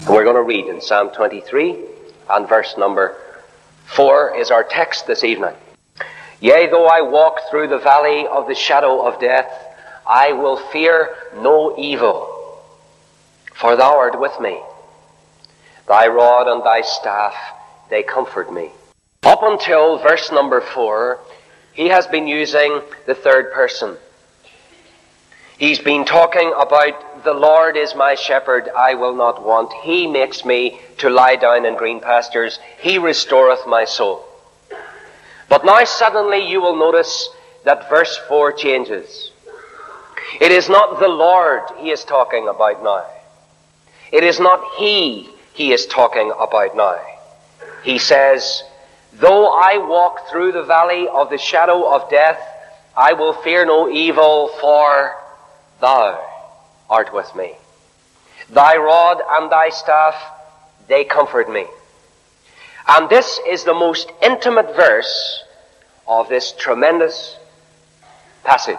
We're going to read in Psalm 23, and verse number 4 is our text this evening. Yea, though I walk through the valley of the shadow of death, I will fear no evil, for thou art with me. Thy rod and thy staff, they comfort me. Up until verse number 4, he has been using the third person. He's been talking about the Lord is my shepherd, I will not want. He makes me to lie down in green pastures. He restoreth my soul. But now suddenly you will notice that verse 4 changes. It is not the Lord he is talking about now. It is not he is talking about now. He says, though I walk through the valley of the shadow of death, I will fear no evil, for thou art with me. Thy rod and thy staff, they comfort me. And this is the most intimate verse of this tremendous passage.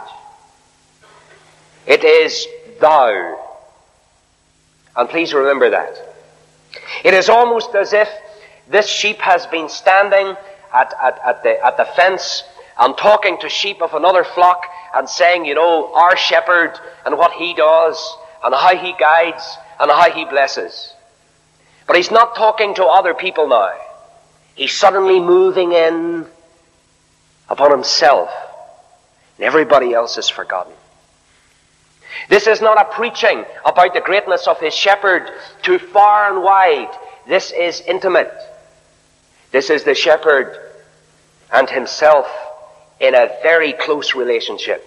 It is thou. And please remember that. It is almost as if this sheep has been standing at the fence and talking to sheep of another flock and saying, you know, our shepherd and what he does and how he guides and how he blesses. But he's not talking to other people now. He's suddenly moving in upon himself, and everybody else is forgotten. This is not a preaching about the greatness of his shepherd to far and wide. This is intimate. This is the shepherd and himself in a very close relationship.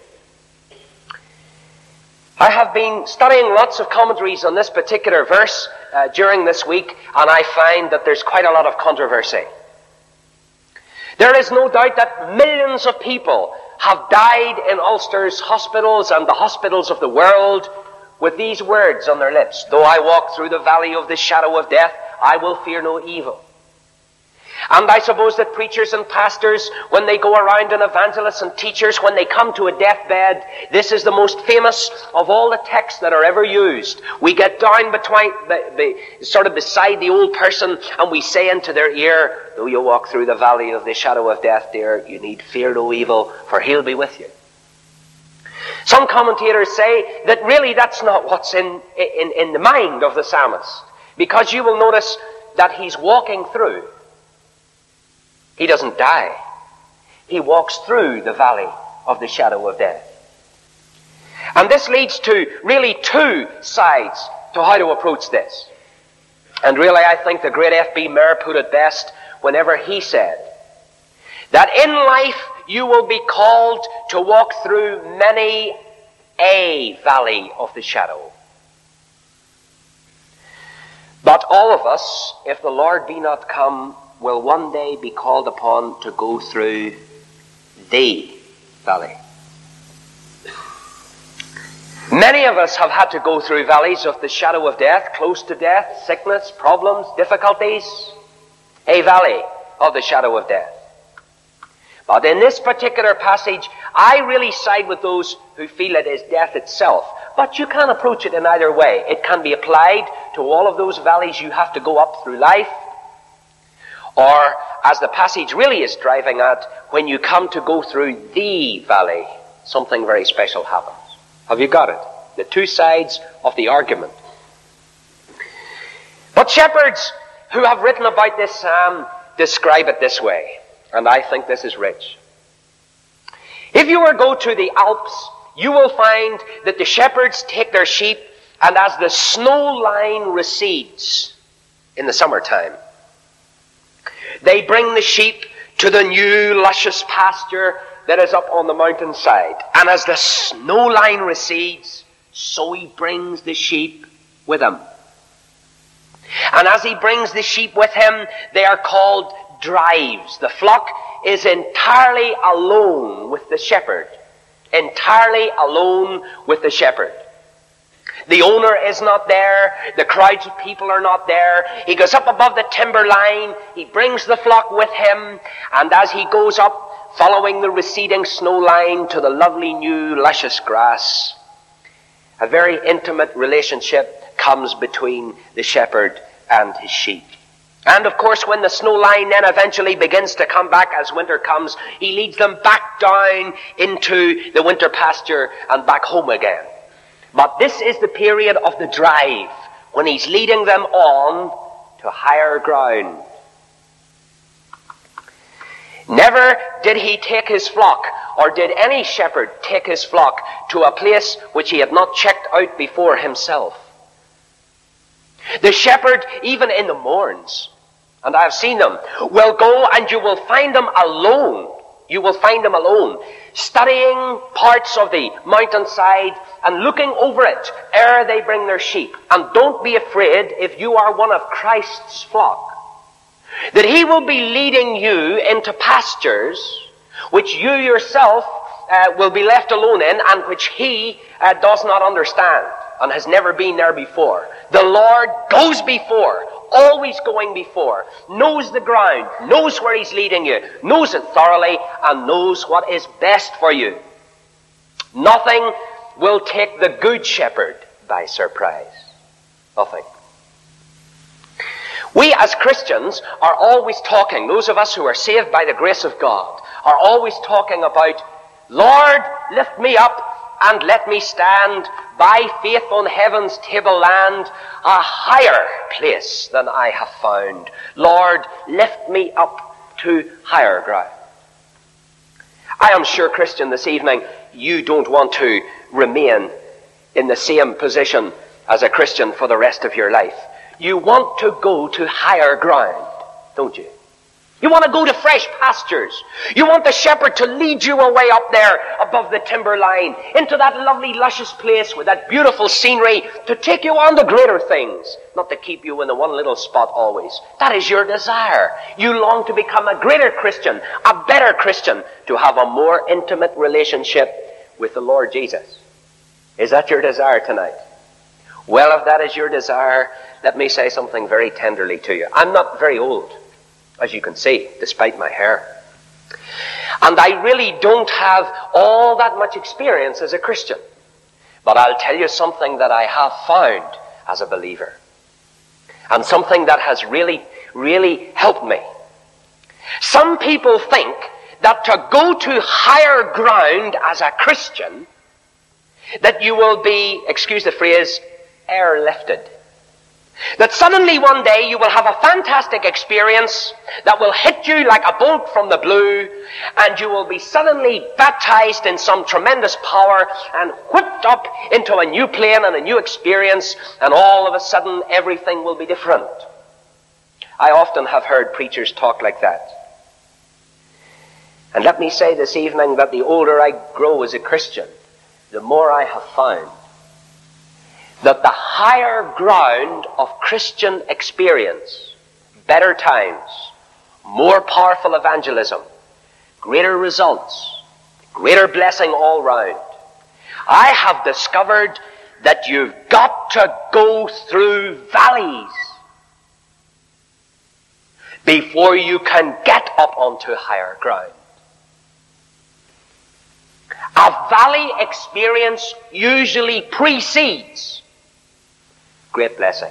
I have been studying lots of commentaries on this particular verse during this week, and I find that there's quite a lot of controversy. There is no doubt that millions of people have died in Ulster's hospitals and the hospitals of the world with these words on their lips. Though I walk through the valley of the shadow of death, I will fear no evil. And I suppose that preachers and pastors, when they go around, and evangelists and teachers, when they come to a deathbed, this is the most famous of all the texts that are ever used. We get down sort of beside the old person, and we say into their ear, though you walk through the valley of the shadow of death, dear, you need fear no evil, for he'll be with you. Some commentators say that really that's not what's in the mind of the psalmist, because you will notice that he's walking through. He doesn't die. He walks through the valley of the shadow of death. And this leads to really two sides to how to approach this. And really I think the great F.B. Meyer put it best whenever he said that in life you will be called to walk through many a valley of the shadow. But all of us, if the Lord be not come, will one day be called upon to go through the valley. Many of us have had to go through valleys of the shadow of death, close to death, sickness, problems, difficulties. A valley of the shadow of death. But in this particular passage, I really side with those who feel it is death itself. But you can approach it in either way. It can be applied to all of those valleys you have to go up through life. Or, as the passage really is driving at, when you come to go through the valley, something very special happens. Have you got it? The two sides of the argument. But shepherds who have written about this psalm describe it this way, and I think this is rich. If you were to go to the Alps, you will find that the shepherds take their sheep, and as the snow line recedes in the summertime, they bring the sheep to the new luscious pasture that is up on the mountainside. And as the snow line recedes, so he brings the sheep with him. And as he brings the sheep with him, they are called drives. The flock is entirely alone with the shepherd. Entirely alone with the shepherd. The owner is not there. The crowds of people are not there. He goes up above the timber line. He brings the flock with him. And as he goes up, following the receding snow line to the lovely new luscious grass, a very intimate relationship comes between the shepherd and his sheep. And of course, when the snow line then eventually begins to come back as winter comes, he leads them back down into the winter pasture and back home again. But this is the period of the drive, when he's leading them on to higher ground. Never did he take his flock, or did any shepherd take his flock to a place which he had not checked out before himself. The shepherd, even in the morns, and I have seen them, will go and you will find them alone. You will find them alone, studying parts of the mountainside and looking over it ere they bring their sheep. And don't be afraid if you are one of Christ's flock, that he will be leading you into pastures which you yourself will be left alone in, and which he does not understand and has never been there before. The Lord goes before, always going before, knows the ground, knows where he's leading you, knows it thoroughly, and knows what is best for you. Nothing will take the good shepherd by surprise. Nothing. We as Christians are always talking, those of us who are saved by the grace of God, are always talking about, Lord, lift me up and let me stand by faith on heaven's table land, a higher place than I have found. Lord, lift me up to higher ground. I am sure, Christian, this evening, you don't want to remain in the same position as a Christian for the rest of your life. You want to go to higher ground, don't you? You want to go to fresh pastures. You want the shepherd to lead you away up there above the timber line, into that lovely, luscious place with that beautiful scenery, to take you on to greater things, not to keep you in the one little spot always. That is your desire. You long to become a greater Christian, a better Christian, to have a more intimate relationship with the Lord Jesus. Is that your desire tonight? Well, if that is your desire, let me say something very tenderly to you. I'm not very old, as you can see, despite my hair. And I really don't have all that much experience as a Christian. But I'll tell you something that I have found as a believer. And something that has really, really helped me. Some people think that to go to higher ground as a Christian, that you will be, excuse the phrase, airlifted. That suddenly one day you will have a fantastic experience that will hit you like a bolt from the blue, and you will be suddenly baptized in some tremendous power and whipped up into a new plane and a new experience, and all of a sudden everything will be different. I often have heard preachers talk like that. And let me say this evening that the older I grow as a Christian, the more I have found that the higher ground of Christian experience, better times, more powerful evangelism, greater results, greater blessing all round. I have discovered that you've got to go through valleys before you can get up onto higher ground. A valley experience usually precedes great blessing.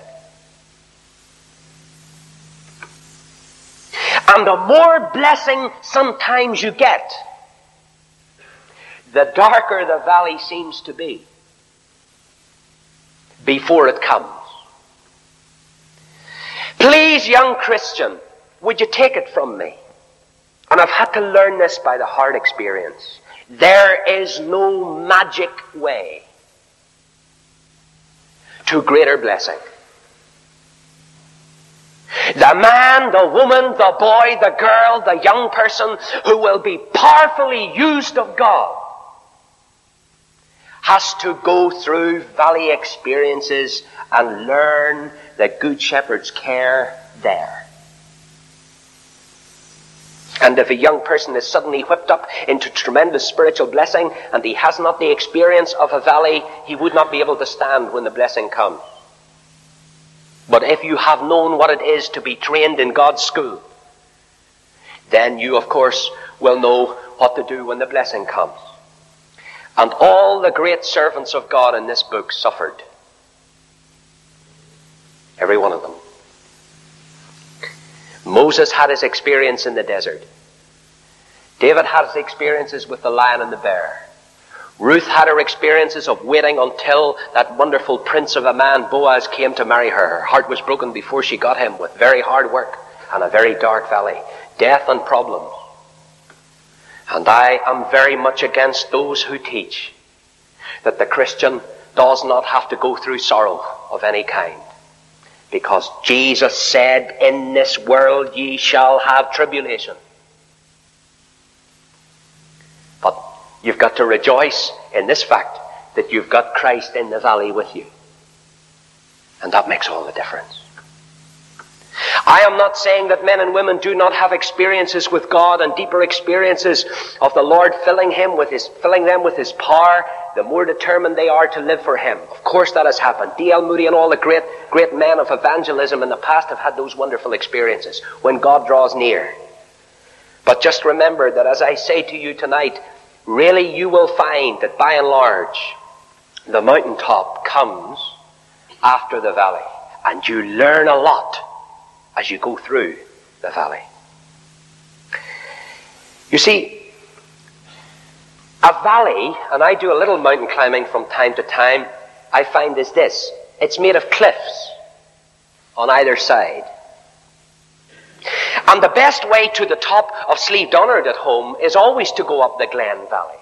And the more blessing sometimes you get, the darker the valley seems to be before it comes. Please, young Christian, would you take it from me? And I've had to learn this by the hard experience. There is no magic way to greater blessing. The man, the woman, the boy, the girl, the young person who will be powerfully used of God has to go through valley experiences and learn the Good Shepherd's care there. And if a young person is suddenly whipped up into tremendous spiritual blessing and he has not the experience of a valley, he would not be able to stand when the blessing comes. But if you have known what it is to be trained in God's school, then you, of course, will know what to do when the blessing comes. And all the great servants of God in this book suffered. Every one of them. Moses had his experience in the desert. David had his experiences with the lion and the bear. Ruth had her experiences of waiting until that wonderful prince of a man, Boaz, came to marry her. Her heart was broken before she got him, with very hard work and a very dark valley. Death and problems. And I am very much against those who teach that the Christian does not have to go through sorrow of any kind. Because Jesus said, in this world ye shall have tribulation. But you've got to rejoice in this fact that you've got Christ in the valley with you. And that makes all the difference. I am not saying that men and women do not have experiences with God and deeper experiences of the Lord filling them with His power, the more determined they are to live for Him. Of course that has happened. D.L. Moody and all the great men of evangelism in the past have had those wonderful experiences when God draws near. But just remember that as I say to you tonight, really you will find that by and large, the mountaintop comes after the valley. And you learn a lot as you go through the valley. You see, a valley, and I do a little mountain climbing from time to time, I find is this. It's made of cliffs on either side. And the best way to the top of Slieve Donard at home is always to go up the Glen Valley.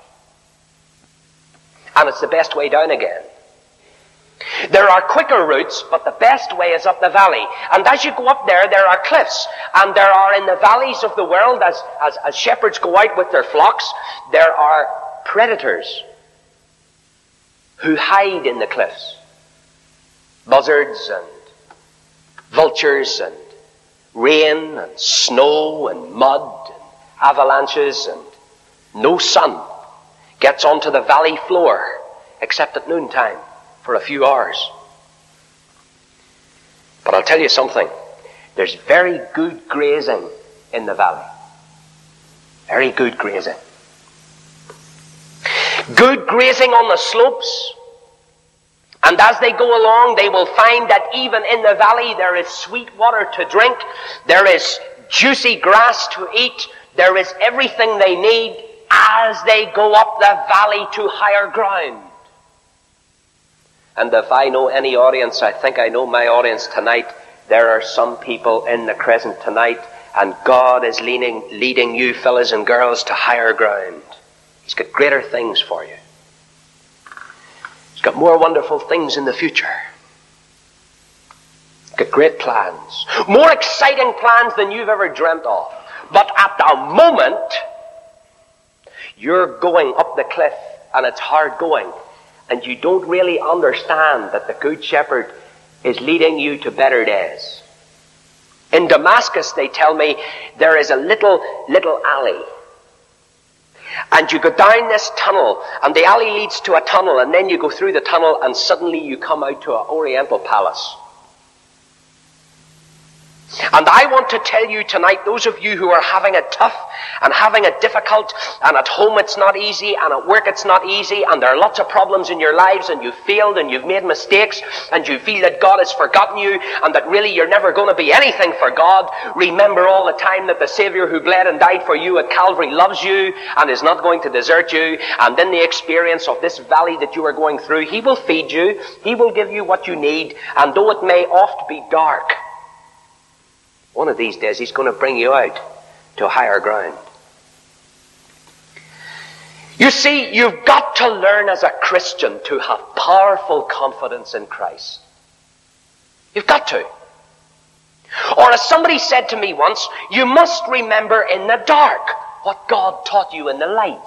And it's the best way down again. There are quicker routes, but the best way is up the valley. And as you go up there, there are cliffs. And there are in the valleys of the world, as shepherds go out with their flocks, there are predators who hide in the cliffs. Buzzards and vultures and rain and snow and mud and avalanches, and no sun gets onto the valley floor except at noontime for a few hours. But I'll tell you something. There's very good grazing in the valley. Very good grazing. Good grazing on the slopes. And as they go along, they will find that even in the valley there is sweet water to drink. There is juicy grass to eat. There is everything they need as they go up the valley to higher ground. And if I know any audience, I think I know my audience tonight. There are some people in the Crescent tonight, and God is leading you fellas and girls to higher ground. He's got greater things for you. He's got more wonderful things in the future. He's got great plans. More exciting plans than you've ever dreamt of. But at the moment, you're going up the cliff, and it's hard going. And you don't really understand that the Good Shepherd is leading you to better days. In Damascus, they tell me, there is a little alley. And you go down this tunnel, and the alley leads to a tunnel, and then you go through the tunnel, and suddenly you come out to an Oriental palace. And I want to tell you tonight, those of you who are having it tough and having it difficult, and at home it's not easy, and at work it's not easy, and there are lots of problems in your lives, and you've failed and you've made mistakes, and you feel that God has forgotten you, and that really you're never going to be anything for God, remember all the time that the Savior who bled and died for you at Calvary loves you and is not going to desert you. And in the experience of this valley that you are going through, He will feed you, He will give you what you need, and though it may oft be dark, one of these days He's going to bring you out to higher ground. You see, you've got to learn as a Christian to have powerful confidence in Christ. You've got to. Or as somebody said to me once, you must remember in the dark what God taught you in the light.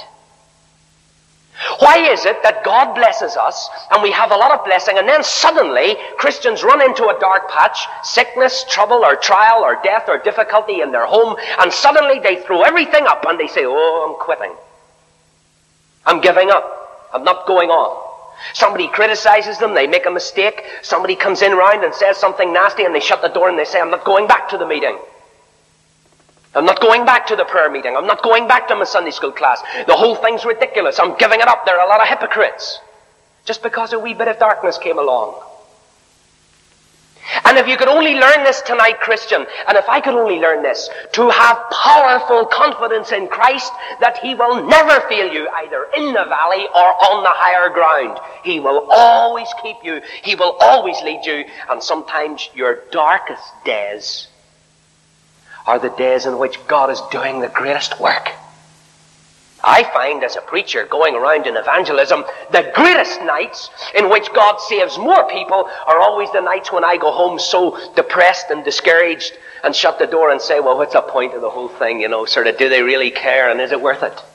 Why is it that God blesses us and we have a lot of blessing, and then suddenly Christians run into a dark patch, sickness, trouble or trial or death or difficulty in their home, and suddenly they throw everything up and they say, oh, I'm quitting. I'm giving up. I'm not going on. Somebody criticizes them, they make a mistake, somebody comes in round and says something nasty, and they shut the door and they say, I'm not going back to the meeting. I'm not going back to the prayer meeting. I'm not going back to my Sunday school class. The whole thing's ridiculous. I'm giving it up. There are a lot of hypocrites. Just because a wee bit of darkness came along. And And if you could only learn this tonight, Christian, and if I could only learn this, to have powerful confidence in Christ that He will never fail you either in the valley or on the higher ground. He will always keep you. He will always lead you. And sometimes your darkest days are the days in which God is doing the greatest work. I find as a preacher going around in evangelism, the greatest nights in which God saves more people are always the nights when I go home so depressed and discouraged and shut the door and say, well, what's the point of the whole thing? Sort of, do they really care and is it worth it?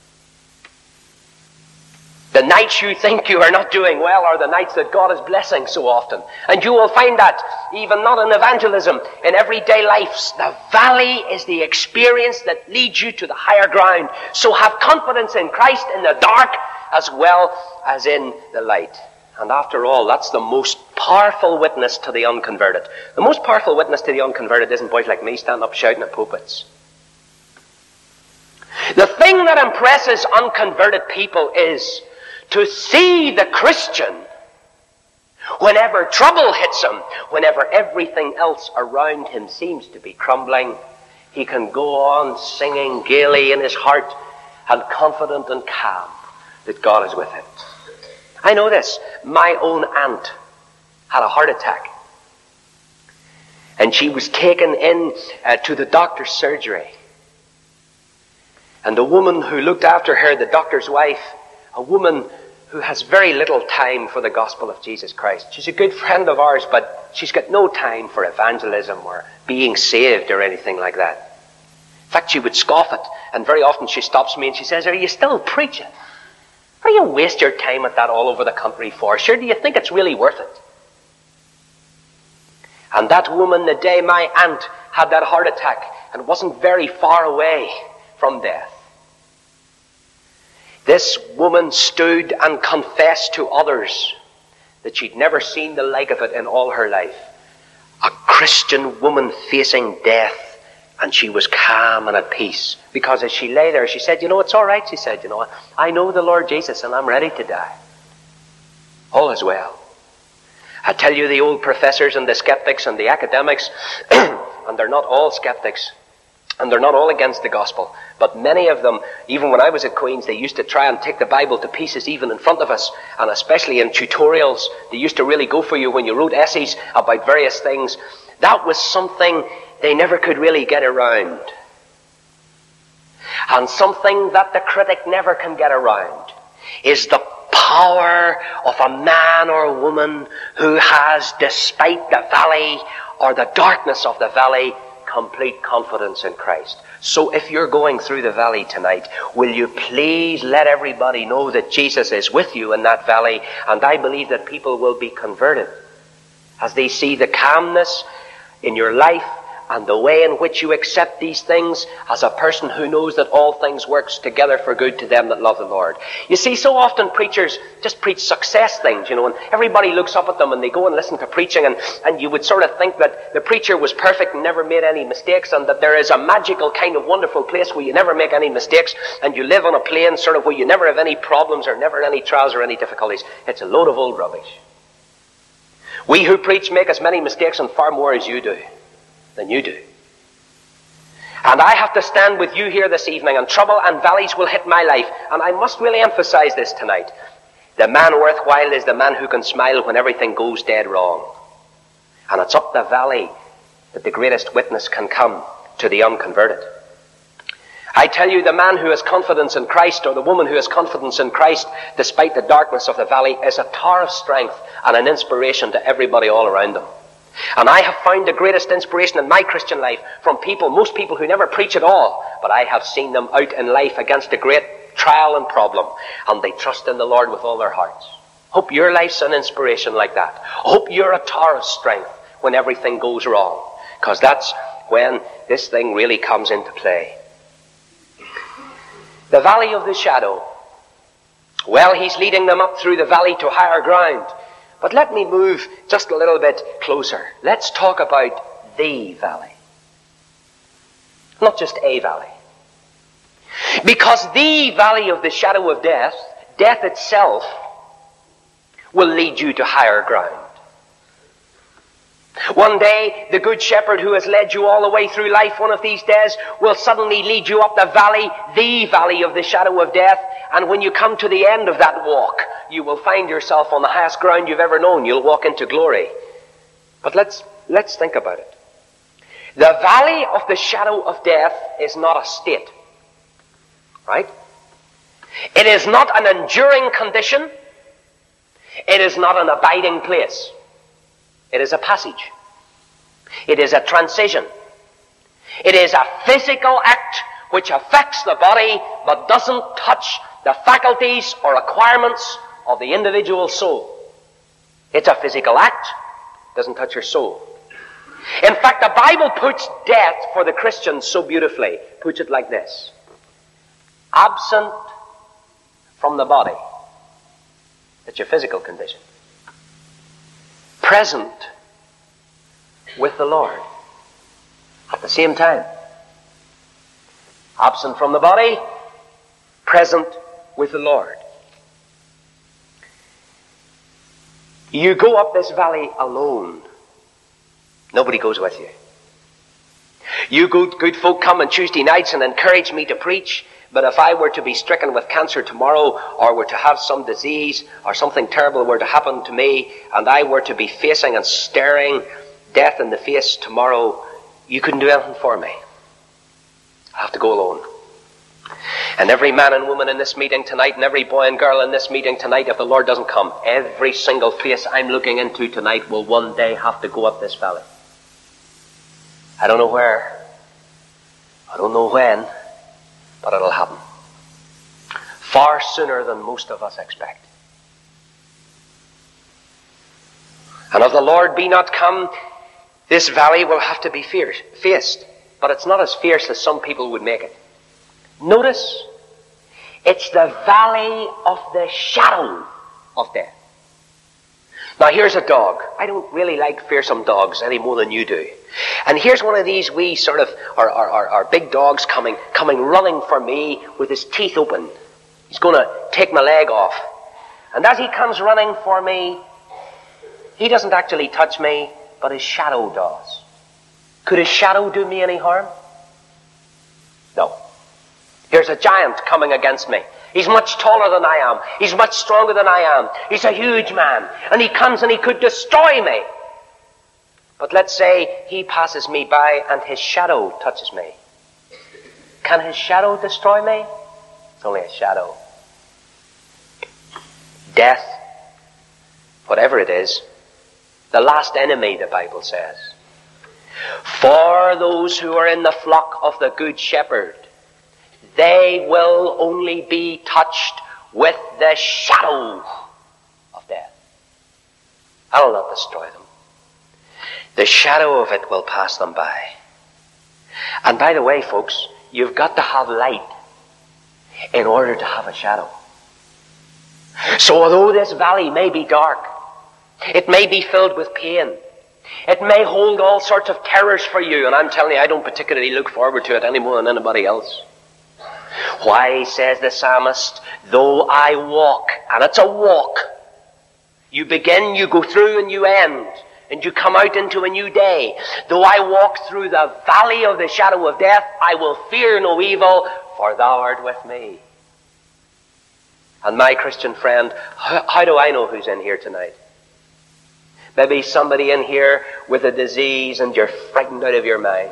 The nights you think you are not doing well are the nights that God is blessing so often. And you will find that, even not in evangelism, in everyday life, the valley is the experience that leads you to the higher ground. So have confidence in Christ in the dark as well as in the light. And after all, that's the most powerful witness to the unconverted. The most powerful witness to the unconverted isn't boys like me standing up shouting at pulpits. The thing that impresses unconverted people is to see the Christian, whenever trouble hits him, whenever everything else around him seems to be crumbling, he can go on singing gaily in his heart and confident and calm that God is with him. I know this. My own aunt had a heart attack. And she was taken in to the doctor's surgery. And the woman who looked after her, the doctor's wife, a woman who has very little time for the gospel of Jesus Christ. She's a good friend of ours, but she's got no time for evangelism or being saved or anything like that. In fact, she would scoff it, and very often she stops me and she says, are you still preaching? Are you waste your time at that all over the country for? Sure, do you think it's really worth it? And that woman, the day my aunt had that heart attack, and wasn't very far away from death, this woman stood and confessed to others that she'd never seen the like of it in all her life. A Christian woman facing death, and she was calm and at peace. Because as she lay there, she said, it's all right, she said, I know the Lord Jesus and I'm ready to die. All is well. I tell you, the old professors and the skeptics and the academics, and they're not all skeptics, and they're not all against the gospel, but many of them, even when I was at Queen's, they used to try and take the Bible to pieces even in front of us, and especially in tutorials, they used to really go for you when you wrote essays about various things. That was something they never could really get around. And something that the critic never can get around is the power of a man or woman who has, despite the valley or the darkness of the valley, complete confidence in Christ. So if you're going through the valley tonight, will you please let everybody know that Jesus is with you in that valley? And I believe that people will be converted as they see the calmness in your life and the way in which you accept these things as a person who knows that all things works together for good to them that love the Lord. You see, so often preachers just preach success things, and everybody looks up at them and they go and listen to preaching, and you would sort of think that the preacher was perfect and never made any mistakes, and that there is a magical kind of wonderful place where you never make any mistakes and you live on a plane sort of where you never have any problems or never any trials or any difficulties. It's a load of old rubbish. We who preach make as many mistakes and far more as you do. Than you do. And I have to stand with you here this evening, and trouble and valleys will hit my life, and I must really emphasize this tonight. The man worthwhile is the man who can smile when everything goes dead wrong. And it's up the valley that the greatest witness can come to the unconverted. I tell you, the man who has confidence in Christ, or the woman who has confidence in Christ, despite the darkness of the valley, is a tower of strength and an inspiration to everybody all around them. And I have found the greatest inspiration in my Christian life from most people who never preach at all, but I have seen them out in life against a great trial and problem, and they trust in the Lord with all their hearts. Hope your life's an inspiration like that. Hope you're a tower of strength when everything goes wrong, because that's when this thing really comes into play. The valley of the shadow. Well, he's leading them up through the valley to higher ground. But let me move just a little bit closer. Let's talk about the valley. Not just a valley. Because the valley of the shadow of death, death itself, will lead you to higher ground. One day, the good shepherd who has led you all the way through life one of these days will suddenly lead you up the valley of the shadow of death. And when you come to the end of that walk, you will find yourself on the highest ground you've ever known. You'll walk into glory. But let's think about it. The valley of the shadow of death is not a state. Right? It is not an enduring condition. It is not an abiding place. It is a passage. It is a transition. It is a physical act which affects the body but doesn't touch the faculties or requirements of the individual soul. It's a physical act. It doesn't touch your soul. In fact, the Bible puts death for the Christian so beautifully. Puts it like this. Absent from the body. That's your physical condition. Present with the Lord at the same time. Absent from the body, present with the Lord. You go up this valley alone. Nobody goes with you. You good folk come on Tuesday nights and encourage me to preach, but if I were to be stricken with cancer tomorrow, or were to have some disease, or something terrible were to happen to me, and I were to be facing and staring death in the face tomorrow, you couldn't do anything for me. I have to go alone. And every man and woman in this meeting tonight, and every boy and girl in this meeting tonight, if the Lord doesn't come, every single face I'm looking into tonight will one day have to go up this valley. I don't know where. I don't know when. But it'll happen. Far sooner than most of us expect. And if the Lord be not come, this valley will have to be faced. But it's not as fierce as some people would make it. Notice, it's the valley of the shadow of death. Now here's a dog. I don't really like fearsome dogs any more than you do. And here's one of these wee sort of, or big dogs coming running for me with his teeth open. He's going to take my leg off. And as he comes running for me, he doesn't actually touch me, but his shadow does. Could his shadow do me any harm? No. Here's a giant coming against me. He's much taller than I am. He's much stronger than I am. He's a huge man. And he comes and he could destroy me. But let's say he passes me by and his shadow touches me. Can his shadow destroy me? It's only a shadow. Death, whatever it is, the last enemy, the Bible says. For those who are in the flock of the Good Shepherd, they will only be touched with the shadow of death. I will not destroy them. The shadow of it will pass them by. And by the way, folks, you've got to have light in order to have a shadow. So although this valley may be dark, it may be filled with pain, it may hold all sorts of terrors for you, and I'm telling you, I don't particularly look forward to it any more than anybody else. Why, says the psalmist, though I walk, and it's a walk. You begin, you go through, and you end, and you come out into a new day. Though I walk through the valley of the shadow of death, I will fear no evil, for thou art with me. And my Christian friend, how do I know who's in here tonight? Maybe somebody in here with a disease and you're frightened out of your mind.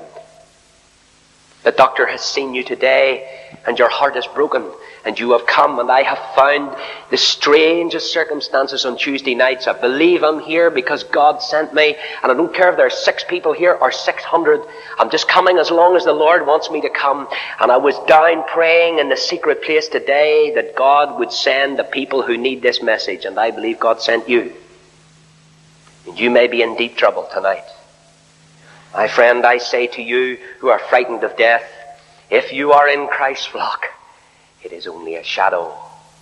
The doctor has seen you today and your heart is broken and you have come, and I have found the strangest circumstances on Tuesday nights. I believe I'm here because God sent me, and I don't care if there's 6 people here or 600. I'm just coming as long as the Lord wants me to come. And I was down praying in the secret place today that God would send the people who need this message, and I believe God sent you. And you may be in deep trouble tonight. My friend, I say to you who are frightened of death, if you are in Christ's flock, it is only a shadow.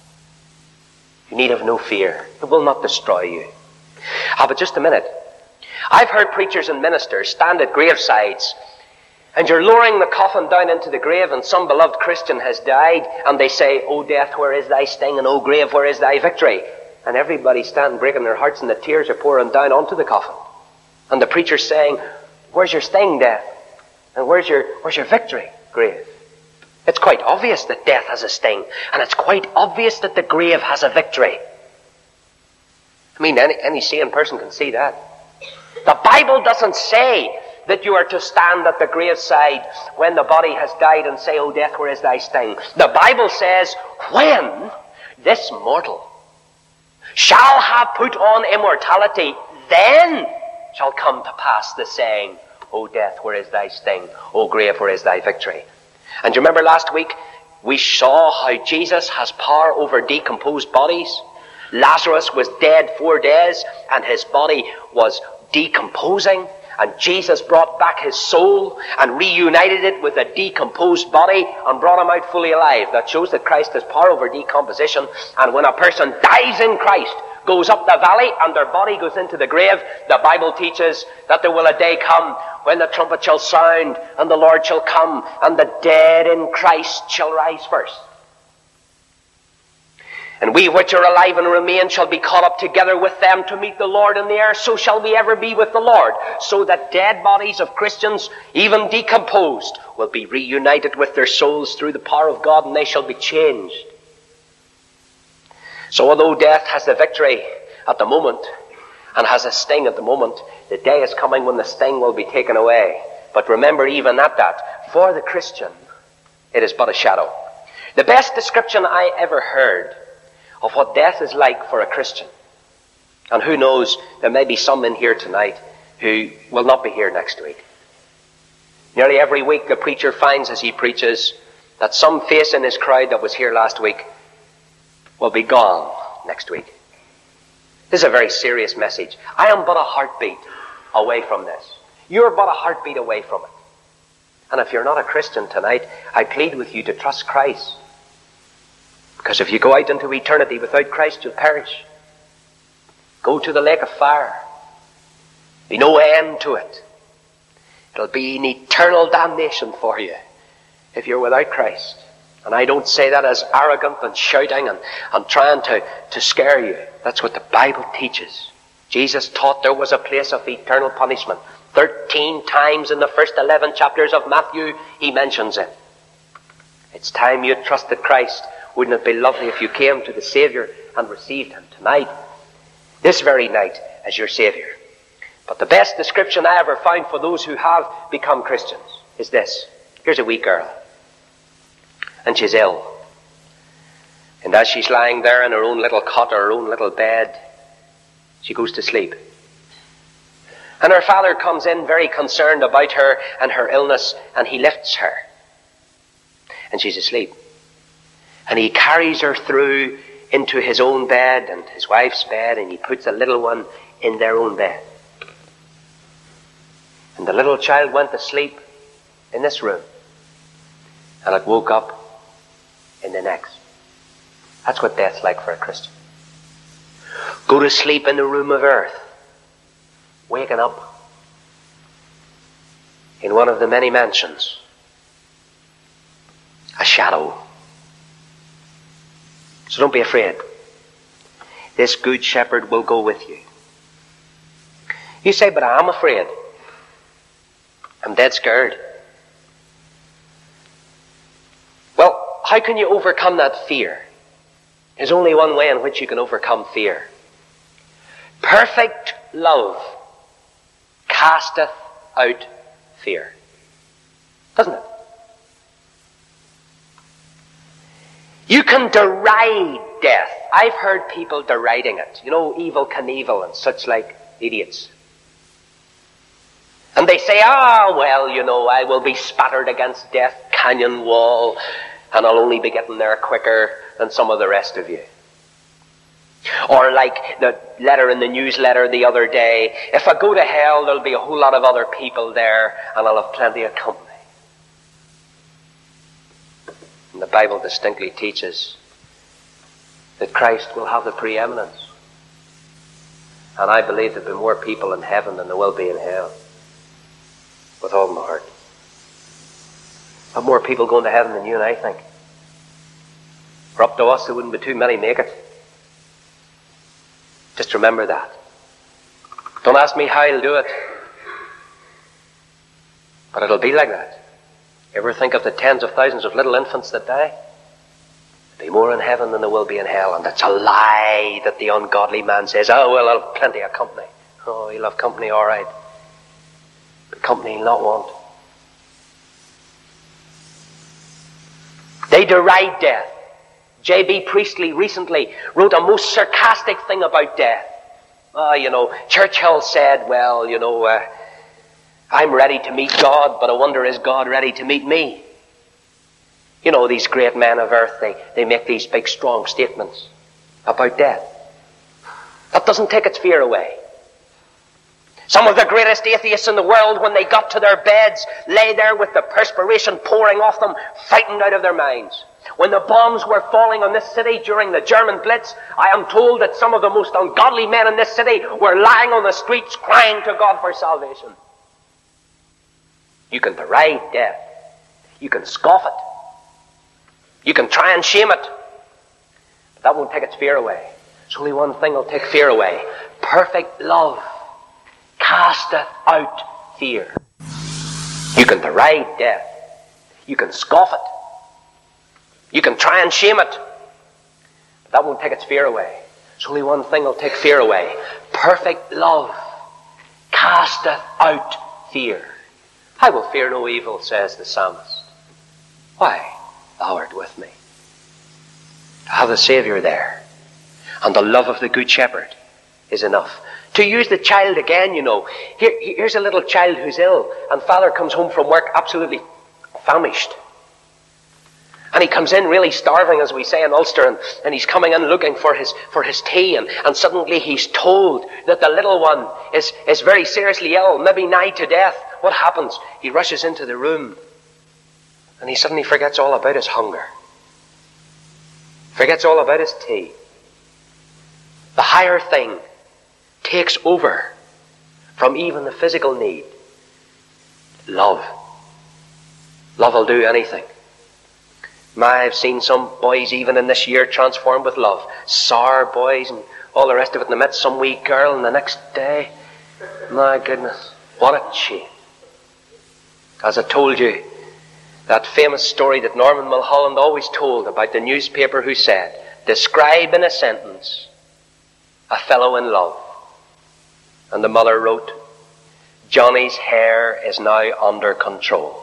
You need have no fear. It will not destroy you. But just a minute. I've heard preachers and ministers stand at gravesides, and you're lowering the coffin down into the grave, and some beloved Christian has died, and they say, O death, where is thy sting? And O grave, where is thy victory? And everybody's standing breaking their hearts, and the tears are pouring down onto the coffin. And the preacher's saying, where's your sting, death? And where's your victory, grave? It's quite obvious that death has a sting, and it's quite obvious that the grave has a victory. I mean, any sane person can see that. The Bible doesn't say that you are to stand at the graveside when the body has died and say, "O death, where is thy sting?" The Bible says, when this mortal shall have put on immortality, then shall come to pass the saying, "O death, where is thy sting? O grave, where is thy victory?" And you remember last week, we saw how Jesus has power over decomposed bodies. Lazarus was dead 4 days, and his body was decomposing. And Jesus brought back his soul and reunited it with a decomposed body and brought him out fully alive. That shows that Christ has power over decomposition. And when a person dies in Christ, goes up the valley and their body goes into the grave, the Bible teaches that there will a day come when the trumpet shall sound and the Lord shall come and the dead in Christ shall rise first. And we which are alive and remain shall be caught up together with them to meet the Lord in the air. So shall we ever be with the Lord. So that dead bodies of Christians, even decomposed, will be reunited with their souls through the power of God, and they shall be changed. So although death has the victory at the moment and has a sting at the moment, the day is coming when the sting will be taken away. But remember, even at that, for the Christian, it is but a shadow. The best description I ever heard of what death is like for a Christian, and who knows, there may be some in here tonight who will not be here next week. Nearly every week the preacher finds as he preaches that some face in his crowd that was here last week will be gone next week. This is a very serious message. I am but a heartbeat away from this. You're but a heartbeat away from it. And if you're not a Christian tonight, I plead with you to trust Christ. Because if you go out into eternity without Christ, you'll perish. Go to the lake of fire. Be no end to it. It'll be an eternal damnation for you if you're without Christ. And I don't say that as arrogant and shouting and trying to scare you. That's what the Bible teaches. Jesus taught there was a place of eternal punishment. 13 times in the first 11 chapters of Matthew, he mentions it. It's time you trusted Christ. Wouldn't it be lovely if you came to the Savior and received him tonight, this very night, as your Savior? But the best description I ever found for those who have become Christians is this. Here's a wee girl. And she's ill. And as she's lying there in her own little cot or her own little bed, she goes to sleep. And her father comes in very concerned about her and her illness, and he lifts her. And she's asleep. And he carries her through into his own bed and his wife's bed, and he puts the little one in their own bed. And the little child went to sleep in this room, and it woke up in the next. That's what death's like for a Christian. Go to sleep in the room of earth, waking up in one of the many mansions, a shadow. So don't be afraid. This good shepherd will go with you. You say, but I'm afraid. I'm dead scared. Well, how can you overcome that fear? There's only one way in which you can overcome fear. Perfect love casteth out fear. Doesn't it? You can deride death. I've heard people deriding it. You know, Evel Knievel and such like idiots. And they say, well, you know, I will be spattered against death canyon wall, and I'll only be getting there quicker than some of the rest of you. Or like the letter in the newsletter the other day, if I go to hell, there'll be a whole lot of other people there, and I'll have plenty of company. And the Bible distinctly teaches that Christ will have the preeminence. And I believe there'll be more people in heaven than there will be in hell. With all my heart. But more people going to heaven than you and I think. For up to us, there wouldn't be too many make it. Just remember that. Don't ask me how I'll do it. But it'll be like that. Ever think of the tens of thousands of little infants that die? There'll be more in heaven than there will be in hell. And that's a lie that the ungodly man says, oh, well, I'll have plenty of company. Oh, he'll have company, all right. But company he'll not want. They deride death. J.B. Priestley recently wrote a most sarcastic thing about death. Churchill said, well, I'm ready to meet God, but I wonder, is God ready to meet me? These great men of earth, they make these big, strong statements about death. That doesn't take its fear away. Some of the greatest atheists in the world, when they got to their beds, lay there with the perspiration pouring off them, frightened out of their minds. When the bombs were falling on this city during the German Blitz, I am told that some of the most ungodly men in this city were lying on the streets crying to God for salvation. You can deride death. You can scoff it. You can try and shame it. But that won't take its fear away. There's only one thing will take fear away. Perfect love casteth out fear. You can deride death. You can scoff it. You can try and shame it. But that won't take its fear away. There's only one thing will take fear away. Perfect love casteth out fear. I will fear no evil, says the psalmist. Why? Thou art with me. To have the Saviour there and the love of the Good Shepherd is enough. To use the child again, here's a little child who's ill, and father comes home from work absolutely famished. And he comes in really starving, as we say in Ulster, and he's coming in looking for his tea, and suddenly he's told that the little one is very seriously ill, maybe nigh to death. What happens? He rushes into the room, and he suddenly forgets all about his hunger. Forgets all about his tea. The higher thing takes over from even the physical need. Love. Love will do anything. I've seen some boys even in this year transformed with love. Sour boys and all the rest of it. And I met some wee girl, and the next day, my goodness, what a change. As I told you, that famous story that Norman Mulholland always told about the newspaper who said, describe in a sentence a fellow in love. And the mother wrote, Johnny's hair is now under control.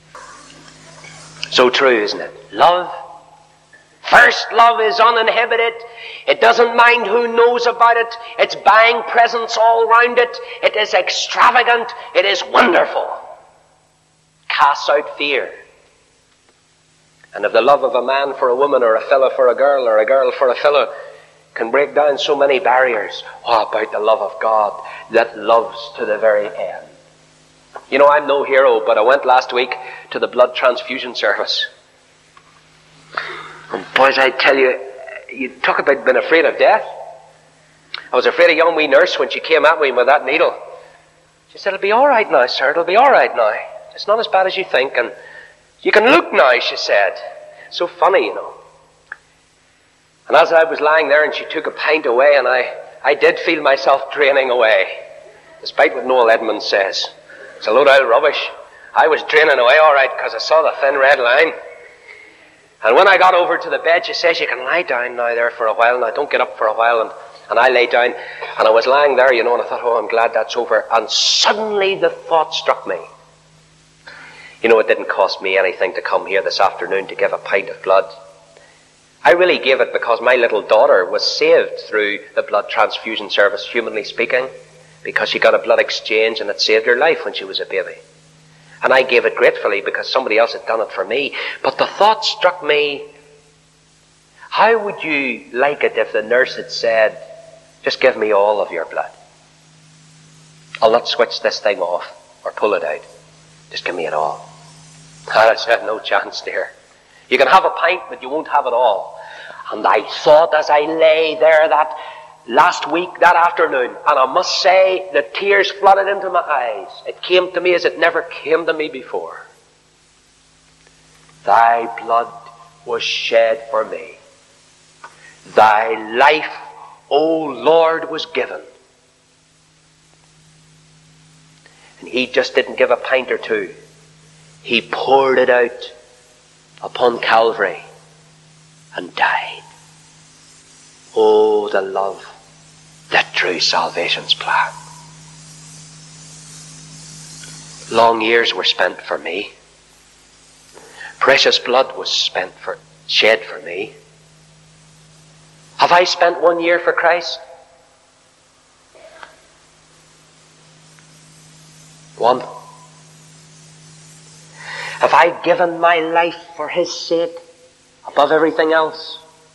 So true, isn't it? Love. First love is uninhibited. It doesn't mind who knows about it. It's buying presents all round it. It is extravagant. It is wonderful. Casts out fear. And if the love of a man for a woman, or a fellow for a girl, or a girl for a fellow can break down so many barriers, what about the love of God that loves to the very end? I'm no hero, but I went last week to the blood transfusion service. And boys, I tell you, you talk about being afraid of death. I was afraid of young wee nurse when she came at me with that needle. She said, it'll be all right now, sir, it'll be all right now. It's not as bad as you think, and you can look now, she said. So funny, And as I was lying there and she took a pint away, and I did feel myself draining away, despite what Noel Edmonds says. It's a load of rubbish. I was draining away all right because I saw the thin red line. And when I got over to the bed, she says, you can lie down now there for a while. Now don't get up for a while. And I lay down, and I was lying there, and I thought, I'm glad that's over. And suddenly the thought struck me. It didn't cost me anything to come here this afternoon to give a pint of blood. I really gave it because my little daughter was saved through the blood transfusion service, humanly speaking, because she got a blood exchange and it saved her life when she was a baby. And I gave it gratefully because somebody else had done it for me. But the thought struck me, how would you like it if the nurse had said, just give me all of your blood. I'll not switch this thing off or pull it out. Just give me it all. I said, no chance, dear. You can have a pint, but you won't have it all. And I thought as I lay there that last week, that afternoon, and I must say the tears flooded into my eyes. It came to me as it never came to me before. Thy blood was shed for me. Thy life, O Lord, was given. And he just didn't give a pint or two. He poured it out upon Calvary and died. Oh, the love that drew salvation's plan. Long years were spent for me. Precious blood was shed for me. Have I spent 1 year for Christ? 1. Have I given my life for His sake above everything else?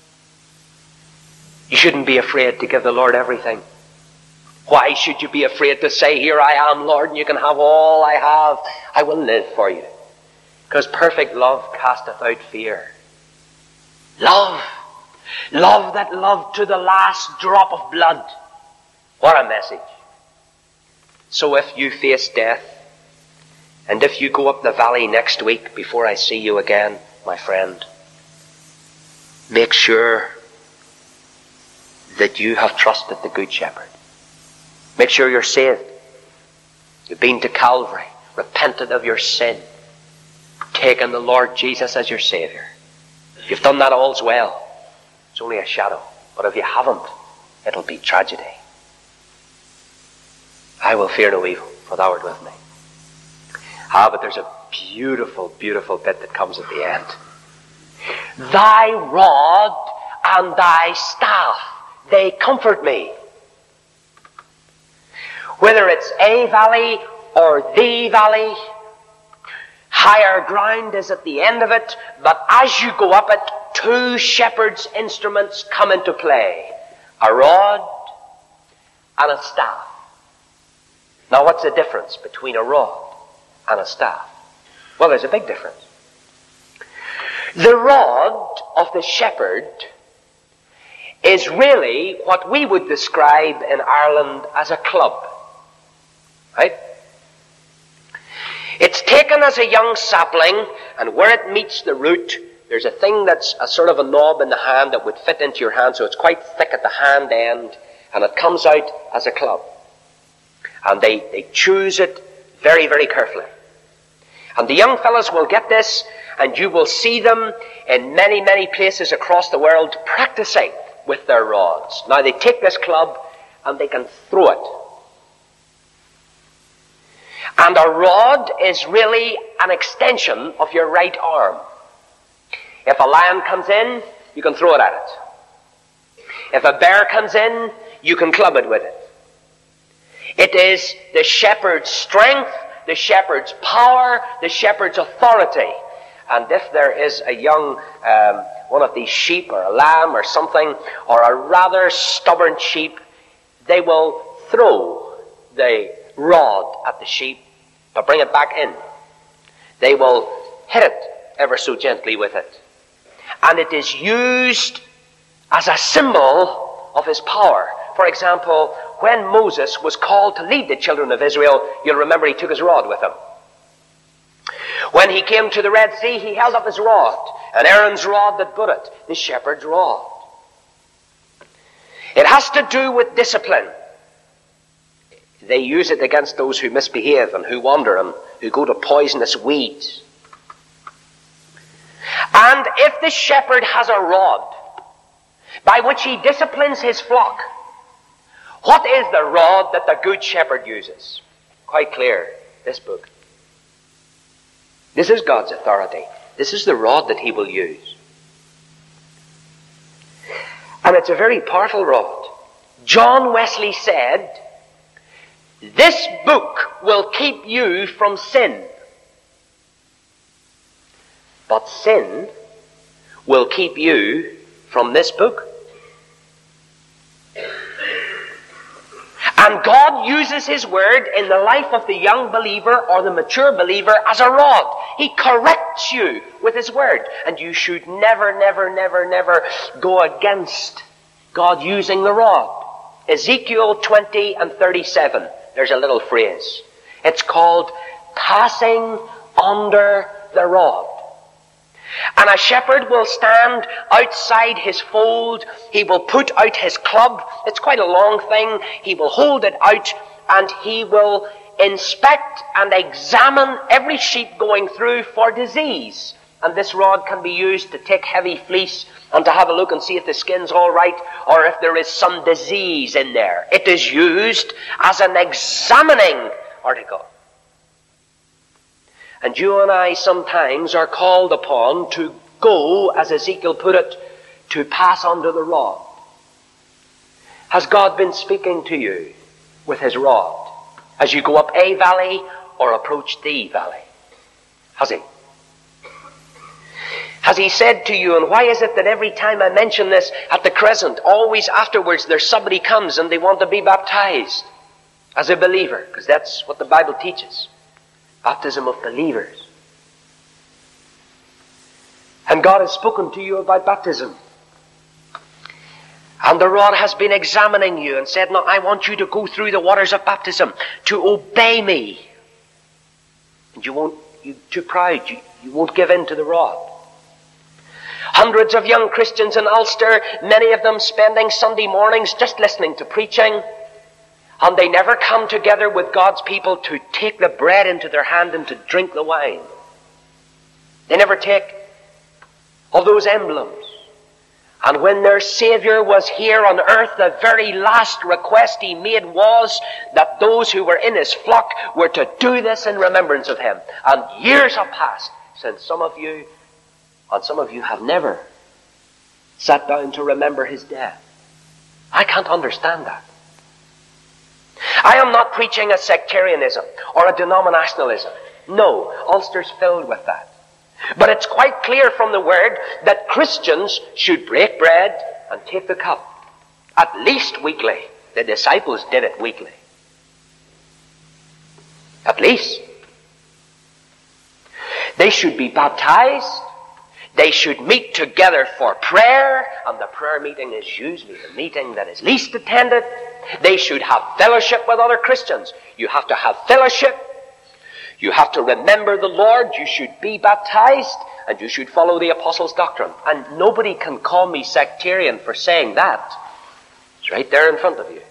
You shouldn't be afraid to give the Lord everything. Why should you be afraid to say, "Here I am, Lord, and you can have all I have. I will live for you"? Because perfect love casteth out fear. Love. Love that loved to the last drop of blood. What a message. So if you face death, and if you go up the valley next week before I see you again, my friend, make sure that you have trusted the Good Shepherd. Make sure you're saved. You've been to Calvary, repented of your sin, taken the Lord Jesus as your Saviour. If you've done that, all's well. It's only a shadow. But if you haven't, it'll be tragedy. I will fear no evil, for thou art with me. But there's a beautiful, beautiful bit that comes at the end. Thy rod and thy staff, they comfort me. Whether it's a valley or the valley, higher ground is at the end of it, but as you go up it, 2 shepherds' instruments come into play. A rod and a staff. Now what's the difference between a rod and a staff? Well, there's a big difference. The rod of the shepherd is really what we would describe in Ireland as a club. Right? It's taken as a young sapling, and where it meets the root, there's a thing that's a sort of a knob in the hand that would fit into your hand, so it's quite thick at the hand end, and it comes out as a club. And they choose it very, very carefully. And the young fellows will get this, and you will see them in many, many places across the world practicing with their rods. Now they take this club and they can throw it. And a rod is really an extension of your right arm. If a lion comes in, you can throw it at it. If a bear comes in, you can club it with it. It is the shepherd's strength, the shepherd's power, the shepherd's authority. And if there is a young, one of these sheep or a lamb or something, or a rather stubborn sheep, they will throw the rod at the sheep, but bring it back in. They will hit it ever so gently with it. And it is used as a symbol of his power. For example, when Moses was called to lead the children of Israel, you'll remember he took his rod with him. When he came to the Red Sea, he held up his rod, and Aaron's rod that budded, the shepherd's rod. It has to do with discipline. They use it against those who misbehave and who wander and who go to poisonous weeds. And if the shepherd has a rod by which he disciplines his flock, what is the rod that the good shepherd uses? Quite clear, this book. This is God's authority. This is the rod that he will use. And it's a very powerful rod. John Wesley said, "This book will keep you from sin, but sin will keep you from this book." And God uses his word in the life of the young believer or the mature believer as a rod. He corrects you with his word. And you should never, never, never, never go against God using the rod. Ezekiel 20 and 37. There's a little phrase. It's called passing under the rod. And a shepherd will stand outside his fold. He will put out his club. It's quite a long thing. He will hold it out and he will inspect and examine every sheep going through for disease. And this rod can be used to take heavy fleece and to have a look and see if the skin's all right or if there is some disease in there. It is used as an examining article. And you and I sometimes are called upon to go, as Ezekiel put it, to pass under the rod. Has God been speaking to you with his rod as you go up a valley or approach the valley? Has he? Has he said to you, and why is it that every time I mention this at the Crescent, always afterwards there's somebody comes and they want to be baptized as a believer? Because that's what the Bible teaches. Baptism of believers. And God has spoken to you about baptism. And the rod has been examining you and said, no, I want you to go through the waters of baptism to obey me. And you're too proud. You won't give in to the rod. Hundreds of young Christians in Ulster, many of them spending Sunday mornings just listening to preaching, and they never come together with God's people to take the bread into their hand and to drink the wine. They never take of those emblems. And when their Savior was here on earth, the very last request he made was that those who were in his flock were to do this in remembrance of him. And years have passed since some of you have never sat down to remember his death. I can't understand that. I am not preaching a sectarianism or a denominationalism. No, Ulster's filled with that. But it's quite clear from the Word that Christians should break bread and take the cup. At least weekly. The disciples did it weekly. At least. They should be baptized. They should meet together for prayer, and the prayer meeting is usually the meeting that is least attended. They should have fellowship with other Christians. You have to have fellowship. You have to remember the Lord. You should be baptized, and you should follow the apostles' doctrine. And nobody can call me sectarian for saying that. It's right there in front of you.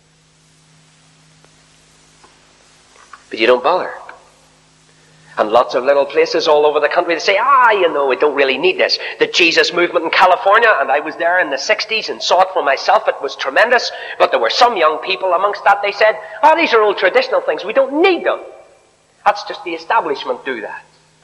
But you don't bother. And lots of little places all over the country, they say, we don't really need this. The Jesus movement in California, and I was there in the 60s and saw it for myself, it was tremendous. But there were some young people amongst that, they said, these are old traditional things, we don't need them. That's just the establishment do that.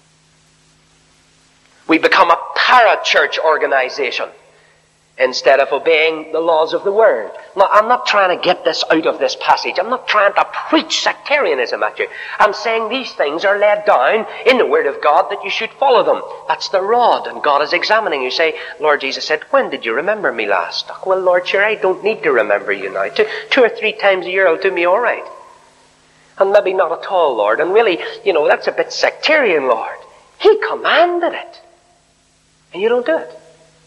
We become a para-church organization instead of obeying the laws of the Word. Now, I'm not trying to get this out of this passage. I'm not trying to preach sectarianism at you. I'm saying these things are laid down in the Word of God that you should follow them. That's the rod, and God is examining you. Say, Lord Jesus said, when did you remember me last? Well, Lord, sure, I don't need to remember you now. Two or three times a year will do me all right. And maybe not at all, Lord. And really, that's a bit sectarian, Lord. He commanded it. And you don't do it.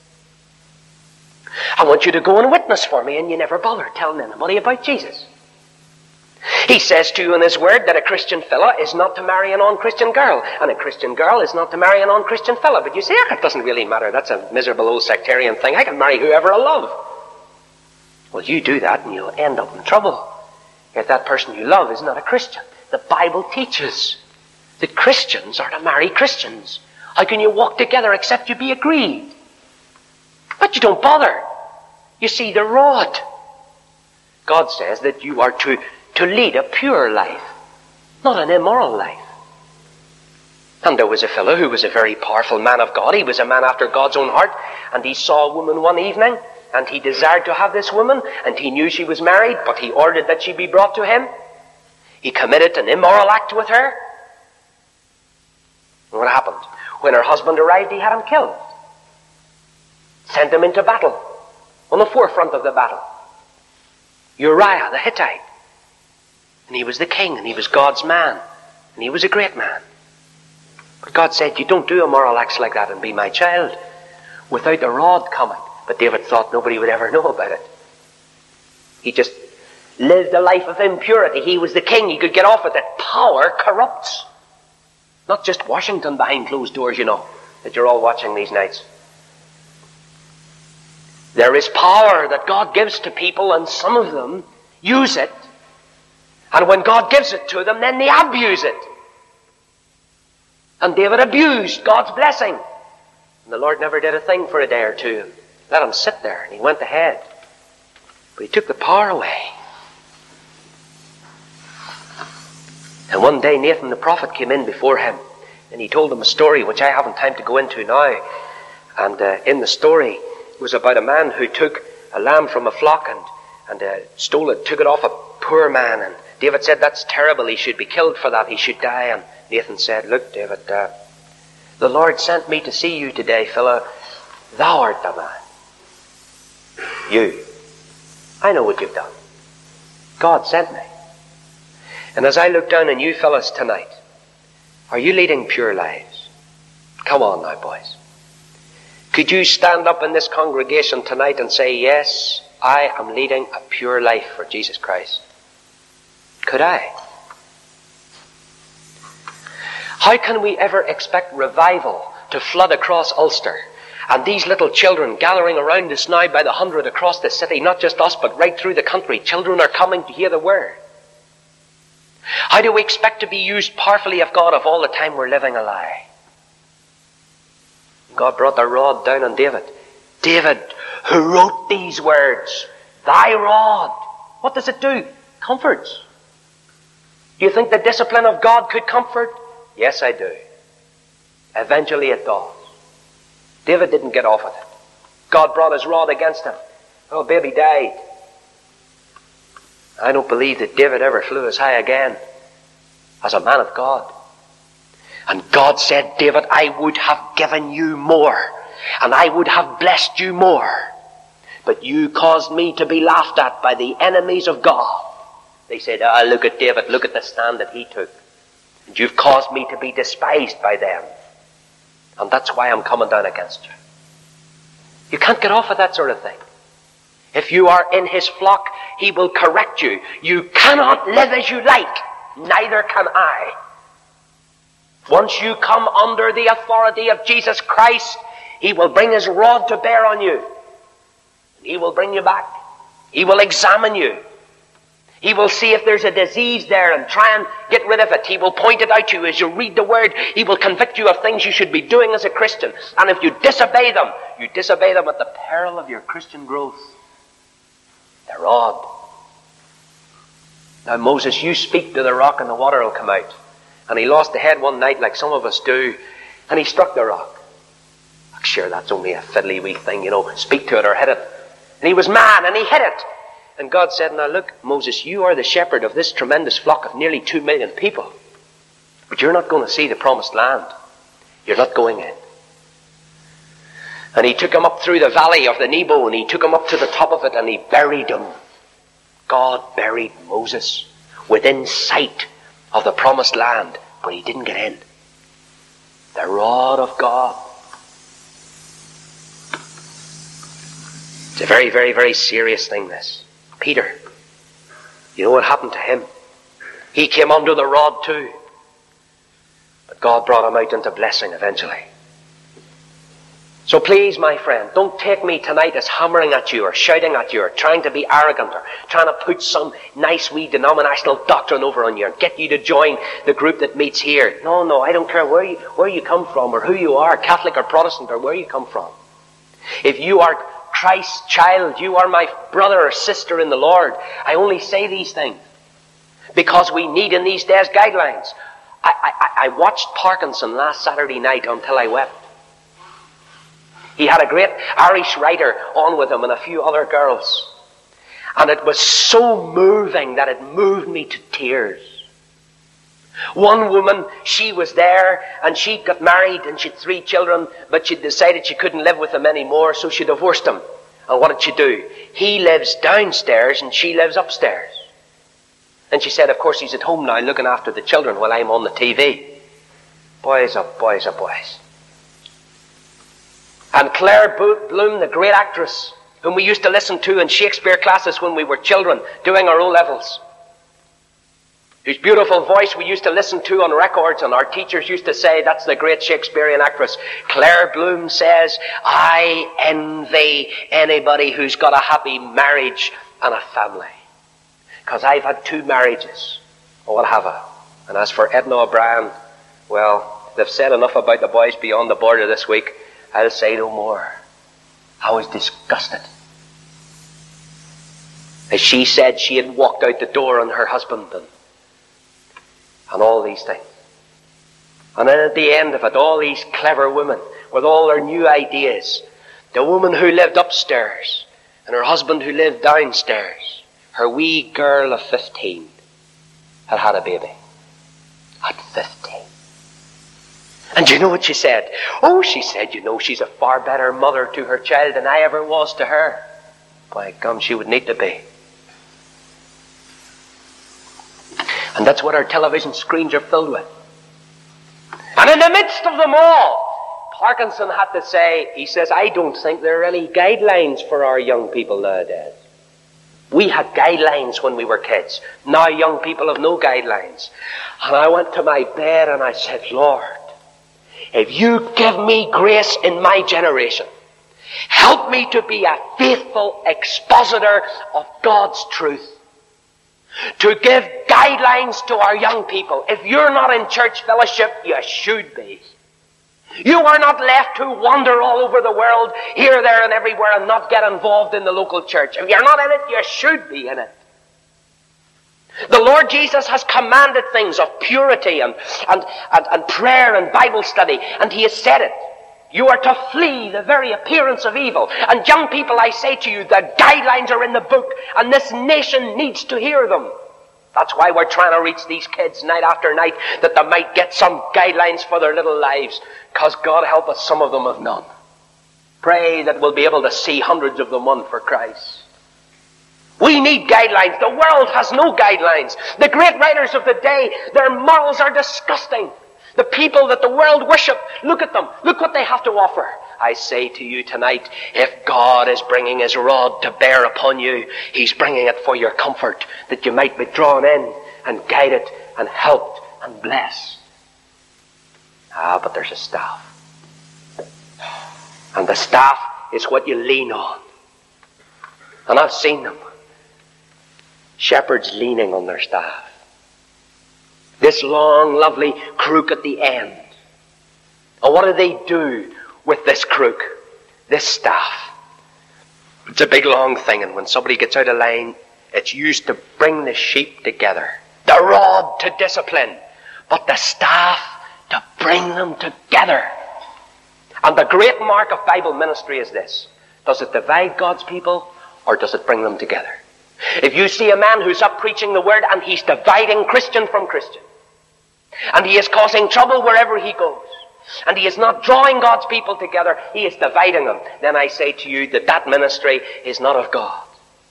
I want you to go and witness for me, and you never bother telling anybody about Jesus. He says to you in his word that a Christian fella is not to marry a non-Christian girl, and a Christian girl is not to marry a non-Christian fella. But you say, it doesn't really matter. That's a miserable old sectarian thing. I can marry whoever I love. Well, you do that, and you'll end up in trouble if that person you love is not a Christian. The Bible teaches that Christians are to marry Christians. How can you walk together except you be agreed? But you don't bother. You see the rod. God says that you are to lead a pure life, not an immoral life. And there was a fellow who was a very powerful man of God. He was a man after God's own heart, and he saw a woman one evening, and he desired to have this woman, and he knew she was married, but he ordered that she be brought to him. He committed an immoral act with her. And what happened? When her husband arrived, he had him killed. Sent him into battle, on the forefront of the battle. Uriah the Hittite. And he was the king, and he was God's man, and he was a great man. But God said, you don't do immoral acts like that and be my child without the rod coming. But David thought nobody would ever know about it. He just lived a life of impurity. He was the king. He could get off with it. Power corrupts. Not just Washington behind closed doors, that you're all watching these nights. There is power that God gives to people, and some of them use it And when God gives it to them, then they abuse it. And David abused God's blessing. And the Lord never did a thing for a day or two. Let him sit there, and he went ahead. But he took the power away. And one day Nathan the prophet came in before him, and he told him a story which I haven't time to go into now. And in the story it was about a man who took a lamb from a flock and stole it, took it off a poor man. And David said, "That's terrible, he should be killed for that, he should die." And Nathan said, "Look, David, the Lord sent me to see you today, fellow. Thou art the man. You. I know what you've done. God sent me. And as I look down on you fellas tonight, are you leading pure lives? Come on now, boys. Could you stand up in this congregation tonight and say, yes, I am leading a pure life for Jesus Christ? Could I? How can we ever expect revival to flood across Ulster, and these little children gathering around us now by the hundred across the city, not just us, but right through the country? Children are coming to hear the word. How do we expect to be used powerfully of God if all the time we're living a lie? God brought the rod down on David. David, who wrote these words, thy rod, what does it do? Comforts. Do you think the discipline of God could comfort? Yes, I do. Eventually it does. David didn't get off with it. God brought his rod against him. Oh, baby died. I don't believe that David ever flew as high again as a man of God. And God said, David, I would have given you more, and I would have blessed you more, but you caused me to be laughed at by the enemies of God. They said, look at David, look at the stand that he took. And you've caused me to be despised by them. And that's why I'm coming down against you. You can't get off of that sort of thing. If you are in his flock, he will correct you. You cannot live as you like. Neither can I. Once you come under the authority of Jesus Christ, he will bring his rod to bear on you. He will bring you back. He will examine you. He will see if there's a disease there and try and get rid of it. He will point it out to you as you read the word. He will convict you of things you should be doing as a Christian. And if you disobey them at the peril of your Christian growth. The rod. Now Moses, you speak to the rock and the water will come out. And he lost the head one night like some of us do. And he struck the rock. Sure, that's only a fiddly wee thing, speak to it or hit it. And he was mad and he hit it. And God said, now look, Moses, you are the shepherd of this tremendous flock of nearly 2 million people. But you're not going to see the promised land. You're not going in. And he took him up through the valley of the Nebo, and he took him up to the top of it, and he buried him. God buried Moses within sight of the promised land, but he didn't get in. The rod of God. It's a very, very, very serious thing, this. Peter, you know what happened to him? He came under the rod too. But God brought him out into blessing eventually. So please, my friend, don't take me tonight as hammering at you or shouting at you or trying to be arrogant or trying to put some nice wee denominational doctrine over on you and get you to join the group that meets here. No, I don't care where you come from or who you are, Catholic or Protestant or where you come from. If you are Christ's child, you are my brother or sister in the Lord. I only say these things because we need in these days guidelines. I watched Parkinson last Saturday night until I wept. He had a great Irish writer on with him and a few other girls. And it was so moving that it moved me to tears. One woman, she was there and she got married and she had 3 children, but she decided she couldn't live with them anymore, so she divorced him. And what did she do? He lives downstairs and she lives upstairs. And she said, of course he's at home now looking after the children while I'm on the TV. Boys, oh boys, oh boys. And Claire Bloom, the great actress, whom we used to listen to in Shakespeare classes when we were children, doing our O-levels, whose beautiful voice we used to listen to on records, and our teachers used to say, that's the great Shakespearean actress. Claire Bloom says, I envy anybody who's got a happy marriage and a family. because I've had 2 marriages. Oh, what have I? And as for Edna O'Brien, well, they've said enough about the boys beyond the border this week. I'll say no more. I was disgusted. As she said, she had walked out the door on her husband and all these things. And then at the end of it, all these clever women with all their new ideas. The woman who lived upstairs and her husband who lived downstairs. Her wee girl of 15 had a baby. At 15. And do you know what she said? Oh, she said, she's a far better mother to her child than I ever was to her. By gum, she would need to be. And that's what our television screens are filled with. And in the midst of them all, Parkinson had to say, he says, I don't think there are any guidelines for our young people nowadays. We had guidelines when we were kids. Now young people have no guidelines. And I went to my bed and I said, Lord, if you give me grace in my generation, help me to be a faithful expositor of God's truth. To give guidelines to our young people. If you're not in church fellowship, you should be. You are not left to wander all over the world, here, there, and everywhere, and not get involved in the local church. If you're not in it, you should be in it. The Lord Jesus has commanded things of purity and prayer and Bible study, and He has said it. You are to flee the very appearance of evil. And young people, I say to you, the guidelines are in the book, and this nation needs to hear them. That's why we're trying to reach these kids night after night, that they might get some guidelines for their little lives, because God help us, some of them have none. Pray that we'll be able to see hundreds of them won for Christ. We need guidelines. The world has no guidelines. The great writers of the day, their morals are disgusting. The people that the world worship, look at them. Look what they have to offer. I say to you tonight, if God is bringing His rod to bear upon you, He's bringing it for your comfort, that you might be drawn in and guided and helped and blessed. But there's a staff. And the staff is what you lean on. And I've seen them. Shepherds leaning on their staff. This long, lovely crook at the end. And what do they do with this crook? This staff. It's a big long thing, and when somebody gets out of line, it's used to bring the sheep together. The rod to discipline, but the staff to bring them together. And the great mark of Bible ministry is this. Does it divide God's people, or does it bring them together? If you see a man who's up preaching the word and he's dividing Christian from Christian, and he is causing trouble wherever he goes, and he is not drawing God's people together, he is dividing them, then I say to you that that ministry is not of God.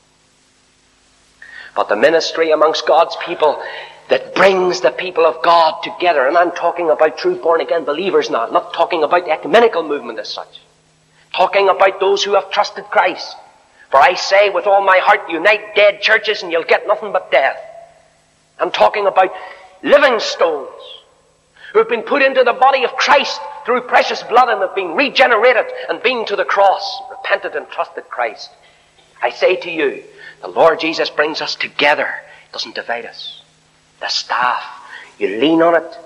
But the ministry amongst God's people that brings the people of God together, and I'm talking about true born-again believers now, not talking about the ecumenical movement as such, talking about those who have trusted Christ. For I say with all my heart, unite dead churches and you'll get nothing but death. I'm talking about living stones who've been put into the body of Christ through precious blood and have been regenerated and been to the cross, repented and trusted Christ. I say to you, the Lord Jesus brings us together. He doesn't divide us. The staff, you lean on it,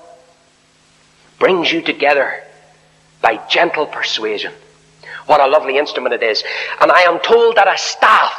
brings you together by gentle persuasion. What a lovely instrument it is. And I am told that a staff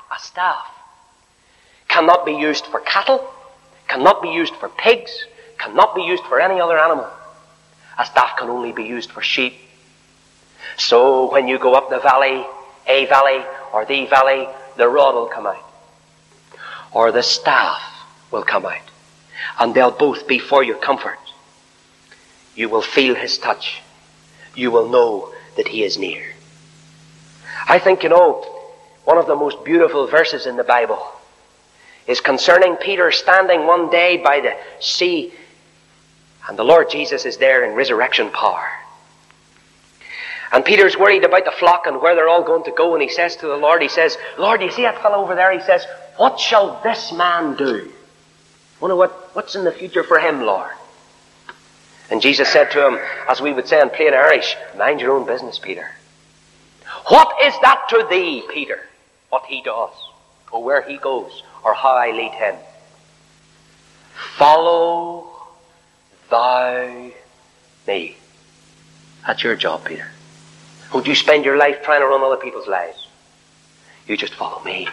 cannot be used for cattle, cannot be used for pigs, cannot be used for any other animal. A staff can only be used for sheep. So when you go up the valley, a valley or the valley, the rod will come out. Or the staff will come out. And they'll both be for your comfort. You will feel His touch. You will know that He is near. I think, one of the most beautiful verses in the Bible is concerning Peter standing one day by the sea, and the Lord Jesus is there in resurrection power. And Peter's worried about the flock and where they're all going to go, and he says to the Lord, he says, Lord, you see that fellow over there? He says, what shall this man do? Wonder what's in the future for him, Lord? And Jesus said to him, as we would say in plain Irish, mind your own business, Peter. What is that to thee, Peter? What he does, or where he goes, or how I lead him. Follow thou me. That's your job, Peter. Would you spend your life trying to run other people's lives? You just follow me.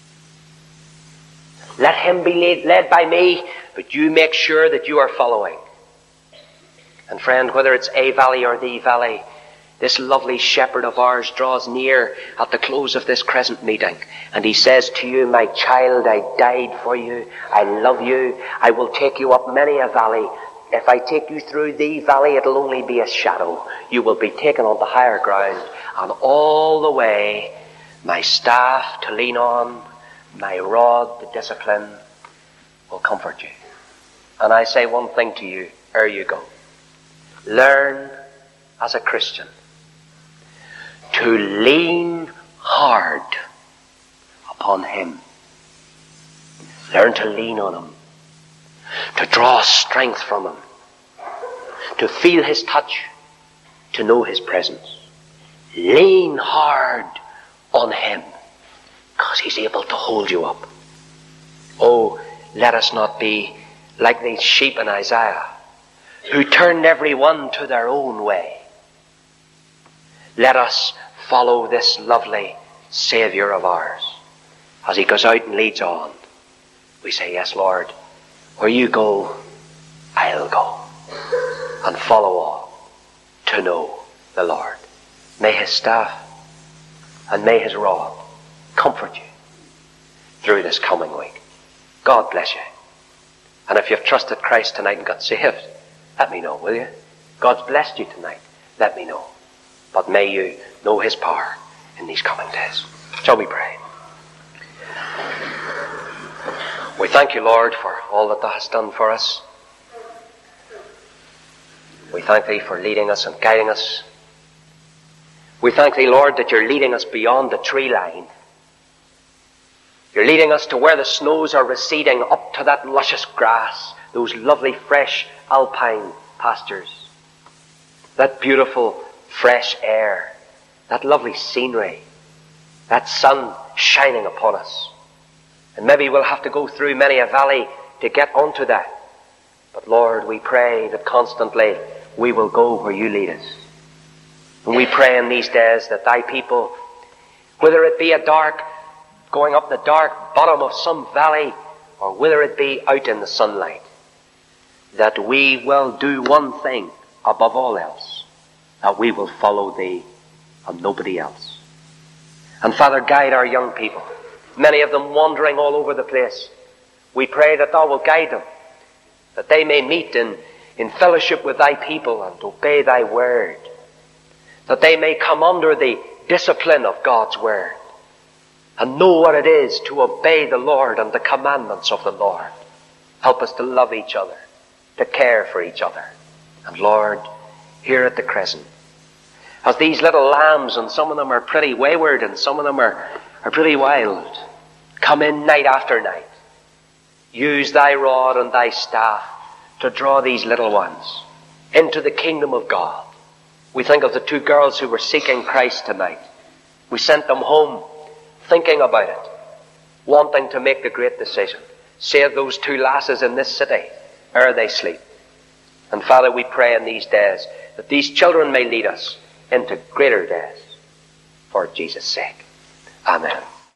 Let him be led by me, but you make sure that you are following. And friend, whether it's a valley or the valley, this lovely shepherd of ours draws near at the close of this Crescent meeting. And he says to you, my child, I died for you. I love you. I will take you up many a valley. If I take you through the valley, it'll only be a shadow. You will be taken on the higher ground. And all the way, my staff to lean on, my rod to discipline, will comfort you. And I say one thing to you, ere you go. Learn as a Christian to lean hard upon him. Learn to lean on him, to draw strength from him, to feel his touch, to know his presence. Lean hard on him, because he's able to hold you up. Oh, let us not be like these sheep in Isaiah, who turned every one to their own way. Let us follow this lovely Saviour of ours. As he goes out and leads on, we say, yes, Lord, where you go, I'll go. And follow on to know the Lord. May his staff and may his rod comfort you through this coming week. God bless you. And if you've trusted Christ tonight and got saved, let me know, will you? God's blessed you tonight. Let me know. But may you know his power in these coming days. Shall we pray? We thank you, Lord, for all that thou hast done for us. We thank thee for leading us and guiding us. We thank thee, Lord, that you're leading us beyond the tree line. You're leading us to where the snows are receding, up to that luscious grass, those lovely fresh alpine pastures, that beautiful fresh air, that lovely scenery, that sun shining upon us. And maybe we'll have to go through many a valley to get onto that. But Lord, we pray that constantly we will go where you lead us. And we pray in these days that thy people, whether it be going up the dark bottom of some valley, or whether it be out in the sunlight, that we will do one thing above all else, that we will follow thee and nobody else. And Father, guide our young people, many of them wandering all over the place. We pray that thou will guide them, that they may meet in fellowship with thy people and obey thy word, that they may come under the discipline of God's word and know what it is to obey the Lord and the commandments of the Lord. Help us to love each other, to care for each other. And Lord, here at the Crescent, as these little lambs, and some of them are pretty wayward and some of them are pretty wild, come in night after night. Use thy rod and thy staff to draw these little ones into the kingdom of God. We think of the two girls who were seeking Christ tonight. We sent them home thinking about it, wanting to make the great decision. Save those two lasses in this city ere they sleep. And Father, we pray in these days that these children may lead us into greater days for Jesus' sake. Amen.